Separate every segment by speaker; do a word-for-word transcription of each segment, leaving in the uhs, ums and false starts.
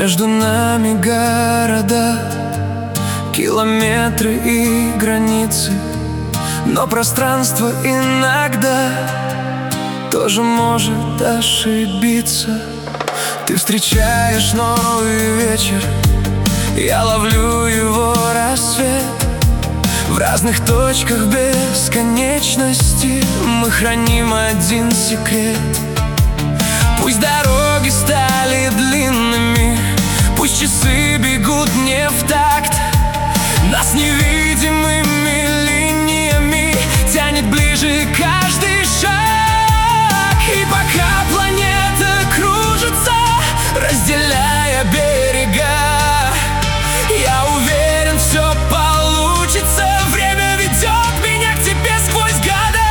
Speaker 1: Между нами города, километры и границы, но пространство иногда тоже может ошибиться. Ты встречаешь новый вечер, я ловлю его рассвет. В разных точках бесконечности мы храним один секрет. Пусть дороги стали длинными, пусть часы бегут не в такт, нас невидимыми линиями тянет ближе каждый шаг. И пока планета кружится, разделяя берега, я уверен, все получится. Время ведет меня к тебе сквозь года.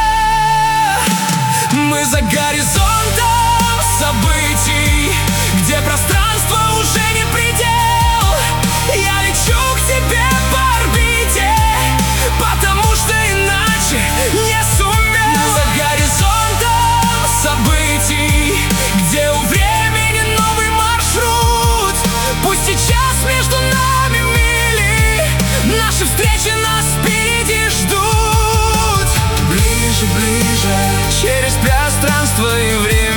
Speaker 1: Мы за горизонтом событий, где пространство уже не предел. Я лечу к тебе по орбите, потому что иначе не сумел. Мы за горизонтом событий, где у времени новый маршрут. Пусть сейчас между нами мили, наши встречи нас впереди ждут. Ближе, ближе, через пространство и время.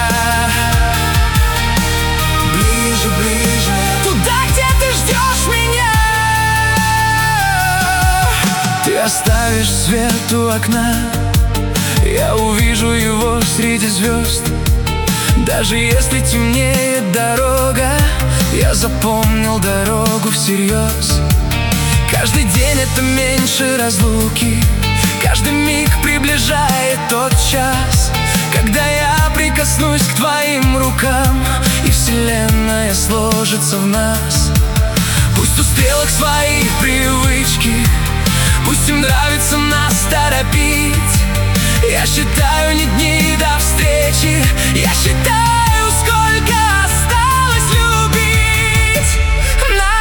Speaker 1: Ты оставишь свет у окна, я увижу его среди звезд. Даже если темнеет дорога, я запомнил дорогу всерьез. Каждый день это меньше разлуки, каждый миг приближает тот час, когда я прикоснусь к твоим рукам, и вселенная сложится в нас. Пусть у стрелок свои привычки, пусть им нравится нас торопить. Я считаю не дни до встречи, я считаю, сколько осталось любить на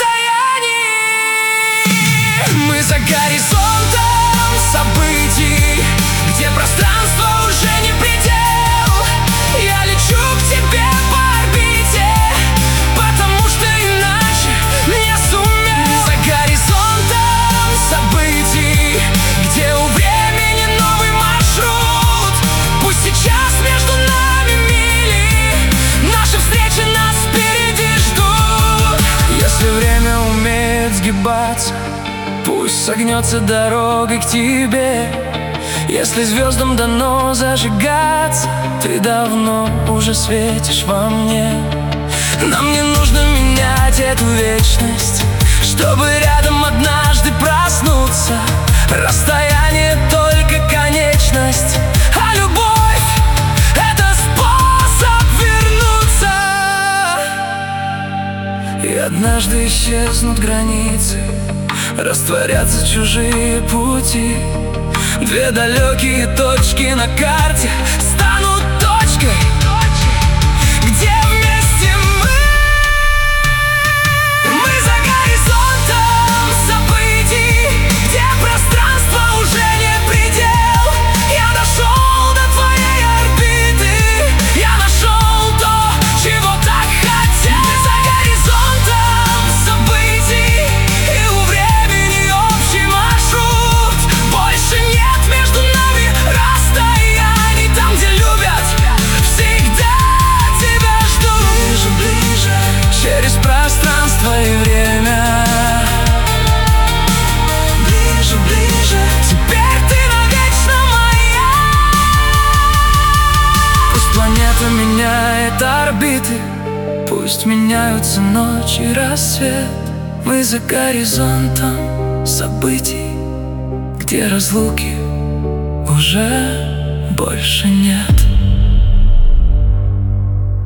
Speaker 1: расстоянии. Мы за горизонтом событий, где пространство уже не предел. Я лечу к тебе по орбите, потому что иначе не сумел. Мы за горизонтом событий, где у времени новый маршрут. Пусть сейчас между нами мили, наши встречи нас впереди ждут. Если время умеет сгибаться, пусть согнется дорогой к тебе. Если звездам дано зажигаться, ты давно уже светишь во мне. Нам не нужно менять эту вечность, чтобы рядом однажды проснуться. Расстояние только конечность, а любовь — это способ вернуться. И однажды исчезнут границы, растворятся чужие пути. Две далекие точки на карте станут точкой, где вместе мы. Мы за горизонтом событий, где пространство уже не предел. Я дошел до твоей орбиты, я нашел то, чего так хотел. Мы за горизонтом событий, и у времени общий маршрут. Больше нет между нами расстояний, там, где любят, всегда тебя ждут. Ближе, ближе, через пространство и время. Ближе, ближе, теперь ты навечно моя. Пусть планета меняет орбиты, пусть меняются ночь и рассвет. Мы за горизонтом событий, где разлуки уже больше нет.